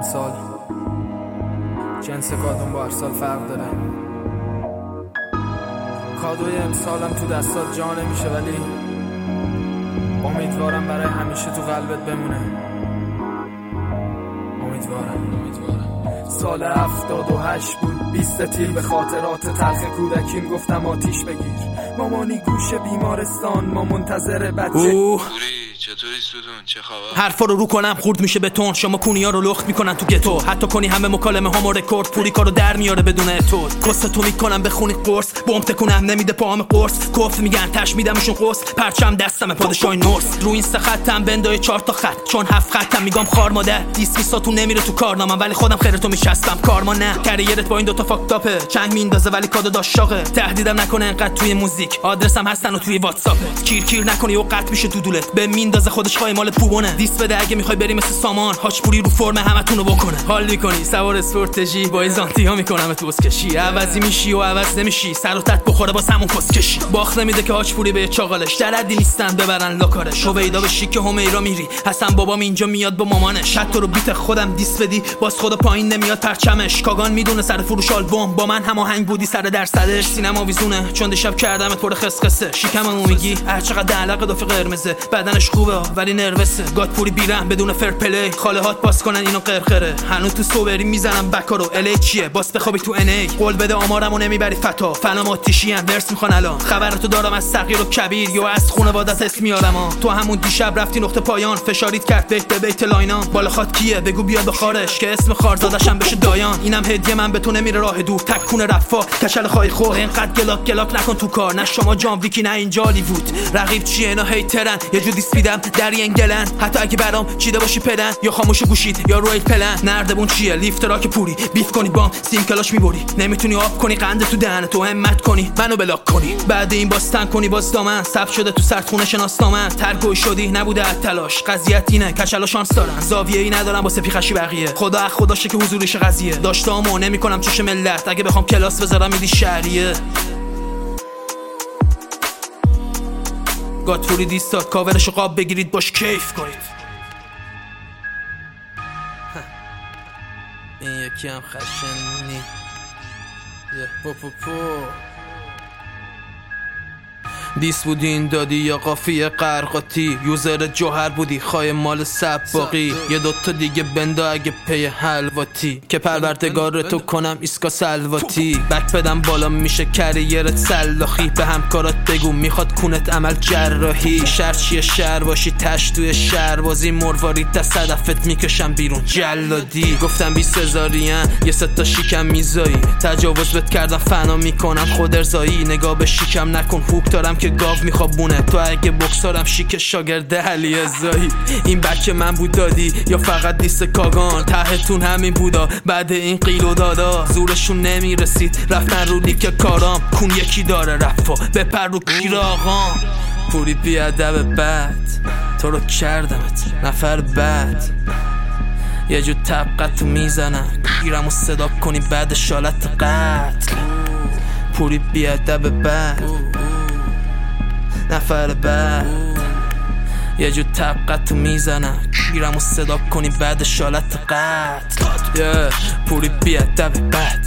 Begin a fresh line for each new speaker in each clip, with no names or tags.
امسال جنس کادون با هر سال فرق داره. کادوی امسالم تو دستات جا نمیشه، ولی امیدوارم برای همیشه تو قلبت بمونه. امیدوارم. سال 78 بود 20 تیر، به خاطرات تلخ کودکیم گفتم آتیش بگیر. مامانی گوش بیمارستان، ما منتظر بچه.
چطوری ستون؟ چه خبر؟
حرفا رو کنم خورد میشه بتون، شما کونیا رو لخت میکنن تو گتو، حتی کنی همه مکالمه هامو رکورد، پوری کارو در میاره بدون اتود. کست تو میکنم بخونی قرص، بمب تکونم نمیده پاهم قرص، کف میگن تش میدمشون قرص، پرچم دستم پادشاه نورس، رو این سه خطم بندای 4 تا خط، چون 7 خطم میگم خار مادر. دیسکیساتون نمیره تو کارنامه، ولی خودم خیرتو میشستم کارما نه. کریرت با این دوتا فاک تاپه، چنگ میندازه ولی کادو داشاقه. تهدیدم نکنه انقدر توی موزیک، آدرسم هستن و توی واتساپ. کیر نکنی و قطع میشه دودولت، به میندازه خودش خواهی مال پوبونه. دیس بده اگه میخوای بری مثل سامان، هاچپوری رو فرم همتونو بکنه. حال میکنی سوار اسپورتجی با ایزانتیا میکنم تو اسکشی، عوضی میشی و عوض نمیشی، سر و تت بخوره با همون کسکشی. باخت نمیده که هاچپوری به چاقالش، دردی نیستن ببرن لاکارش. هویدا به شیک همیرا میری، حسن بابام اینجا میاد با مامانش. حتی رو بیت خودم دیس بدی باز خدا پایین نمیاد پرچمش. کاگان میدونه سر فروش آلبوم با من هماهنگ بودی سر درصدش. سینما ویزونه چون دیشب کردمت پر خسخسه. شیکممو میگی هر چقدر علاقه دافی قرمزه، بدنش خوبه ولی نروسه. گادپوری بیرم بدون فر پلی، خاله هات باز کنن اینو قرقره. هنوز تو سوبری میزنم بکارو الی چیه باز بخوابی تو انی. قول بده آمارمو نمیبری فتا، فنام آتیشی ام درس میخوان الان. خبرتو دارم از صغیر و کبیر یا از خانواده‌ات اسم میارم. تو همون دیشب رفتی نقطه پایان، فشاریت کرد بیت به بیت لاینام. بالا خات کیه بگو بیاد بخارش که اسم خارزادشم بشه دایان. اینم هدیه من به تو نمیره راه دور، تکونه رفا کشل خای خور. اینقدر گلاک نکن تو کار، نه شما جام ویکی نه اینجا هالیوود. رقیب چیه اینا هیترن، یه جور دیسپیدم در ینگلن. حتی اگه برام چیده باشی پدن، یا خاموش گوشید یا روی پلن. نردبون چیه لیفت راک پوری، بیف کنی بام سیم کلاش میبری. نمیتونی آب کنی قند تو دهن تو، همت کنی منو بلاک کنی. بعد این باستن کنی باز دامن، ثبت شده تو سردخونه شناسنامه. ترگوی شدی نبوده تلاش، قضیت اینه کچلا شانس دارن. زاویه‌ای ندارم واسه پیخشی بقیه، خداشه که حضوریش قضیه. داشتامو نمیکنم چش ملت، اگه بخوام کلاس بذارم میدی شهریه. گادپوری دیستاد کاورشو قاب بگیرید باش کیف کنید. این یکی هم خشنی پو دیس بودی این دادی یا قافیه قرقاتی. یوزر جوهر بودی خواهی مال سباقی. یه دوتا دیگه بندا اگه پی حلواتی، که پروردگار تو کنم ایسکا سلواتی. بک بدم بالا میشه کریرت سلاخی. به همکارات بگو میخواد کونت عمل جراحی. شهر چیه شهر باشی تش توی شهر بازی. مروارید تا صدفت میکشم بیرون جلادی. گفتم 20,000 یه ستا شیکم میزایی. تجاوز بهت کردم فنا میکنم خود ارزایی. نگاه به شیکم نکن هوک دارم که گاو میخوابونه. تو اگه بکسارم شیک شاگرد علی ازایی. این بچه من بود دادی یا فقط دیست کاگان؟ تهتون همین بودا بعد این قیل و دادا. زورشون نمیرسید رفتن رو لیک کارام. کون یکی داره رفا بپر رو کیر آقام. پوری بیادب بد تو رو کردمت نفر بد. یه جو طبقت تو میزنم گیرم و صدا کنی بعد شالت قتل. پوری بیادب بد نفر بعد. یه جو طبقت تو میزنم گیرم و صدا کنی بعد شالت قتل. پوری بیادب بد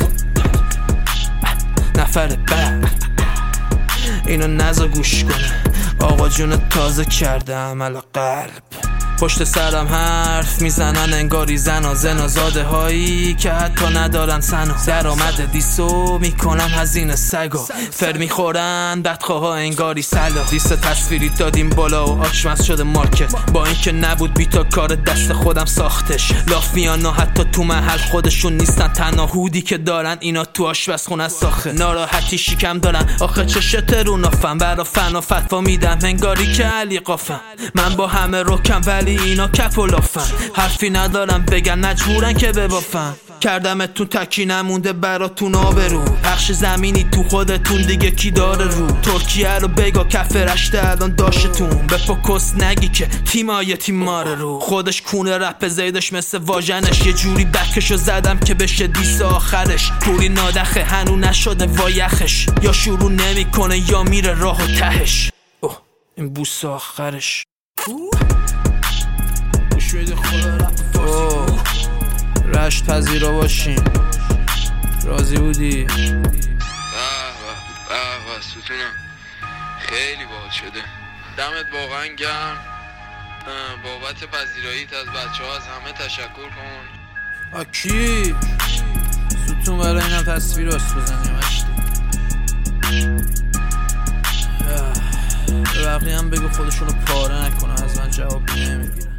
نفر بعد. اینو نزا گوش کنه آقا جون تازه کرده عمل قلب. پشت سرم حرف میزنن انگاری زنا زاده هایی که حتی ندارن سنا. درآمد دیسو میکنم هزینه سگا. فر میخورن بدخواه انگاری سلا. دیس تصویری دادیم بالا و آچمز شده مارکت. با اینکه نبود بیتا کار دست خودم ساختش. لاف میان حتی تو محل خودشون نیستن. تنها هودی که دارن اینا تو آشپزخونه ساخه. ناراحتی شیکم دارن آخه چشت رو نافم. برا فنا فتوا میدم انگاری که علی قافم. من با همه رکم ولی اینا کپ و لافن. حرفی ندارم بگن مجبورن که ببافن. کردمتون تکی نمونده براتون آبرو. پخش زمینی تو خودتون دیگه کی داره رو. ترکیه رو بگا کف رشته الان داشتون. به پوکس نگی که تیمای تیماره رو. خودش کونه رپ زیدش مثل واژنش. یه جوری بکشو زدم که بشه دیس آخرش. پوری نادخه هنو نشده وایخش. یا شروع نمیکنه یا میره راه و تهش. اوه این بوس آخرش. جشن پذیرا باشیم. راضی بودی؟
به ستونم خیلی باحال شده. دمت واقعا گرم. بابت پذیراییت از بچه ها از همه تشکر کن.
کی؟ ستون برای اینم تصویر راست بزنیم به بقیه هم بگو خودشونو پاره نکنه، از من جواب نمیگیرن.